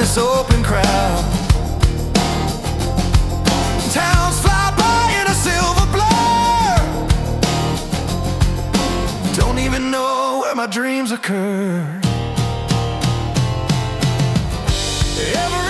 this open crowd. Towns fly by in a silver blur. Don't even know where my dreams occur. Every